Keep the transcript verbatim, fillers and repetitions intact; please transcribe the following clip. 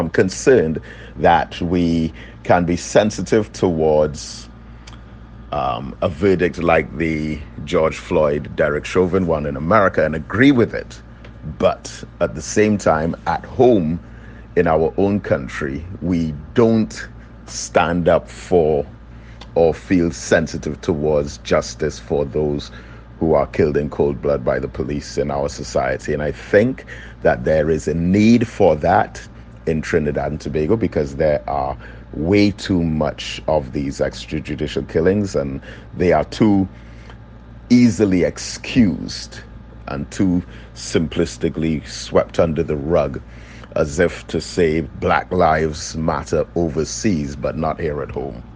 I'm concerned that we can be sensitive towards um, a verdict like the George Floyd, Derek Chauvin one in America and agree with it. But at the same time, at home in our own country, we don't stand up for or feel sensitive towards justice for those who are killed in cold blood by the police in our society. And I think that there is a need for that in Trinidad and Tobago because there are way too much of these extrajudicial killings and they are too easily excused and too simplistically swept under the rug, as if to say Black Lives Matter overseas but not here at home.